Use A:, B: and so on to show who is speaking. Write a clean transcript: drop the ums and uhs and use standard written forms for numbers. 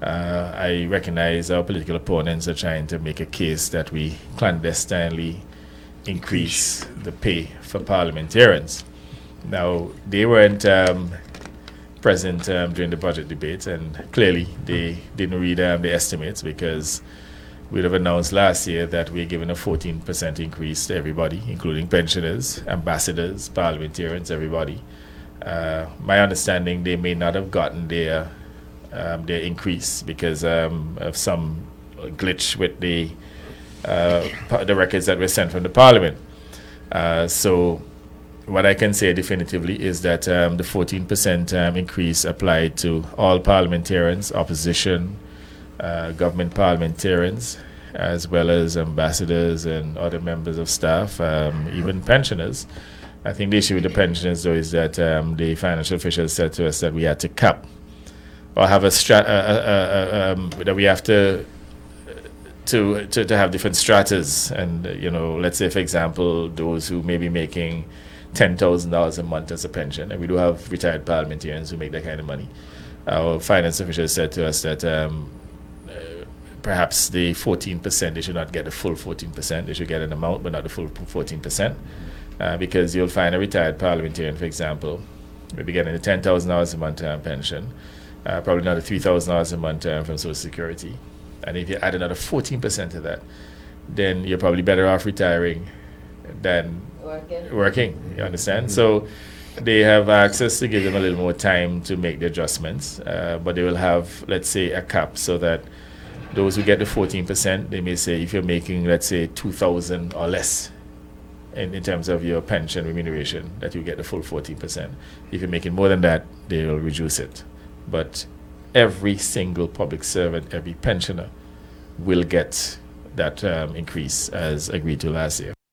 A: I recognize our political opponents are trying to make a case that we clandestinely increase the pay for parliamentarians. Now, they weren't present during the budget debate, and clearly they didn't read the estimates, because we'd have announced last year that we're giving a 14% increase to everybody, including pensioners, ambassadors, parliamentarians, everybody. My understanding, they may not have gotten their increase because of some glitch with the records that were sent from the parliament. So what I can say definitively is that the 14% increase applied to all parliamentarians, opposition, government parliamentarians, as well as ambassadors and other members of staff, even pensioners. I think the issue with the pensioners, though, is that the financial officials said to us that we had to cap or have that we have to have different stratas. And, let's say, for example, those who may be making $10,000 a month as a pension, and we do have retired parliamentarians who make that kind of money. Our finance officials said to us that perhaps the 14%, they should not get the full 14%. They should get an amount, but not the full 14%. Because you'll find a retired parliamentarian, for example, maybe getting a $10,000 a month pension, probably another $3,000 a month from Social Security. And if you add another 14% to that, then you're probably better off retiring than working. You understand? So they have access to give them a little more time to make the adjustments, but they will have, let's say, a cap so that those who get the 14%, they may say if you're making, let's say, $2,000 or less in terms of your pension remuneration, that you get the full 14%. If you're making more than that, they will reduce it. But every single public servant, every pensioner will get that increase as agreed to last year.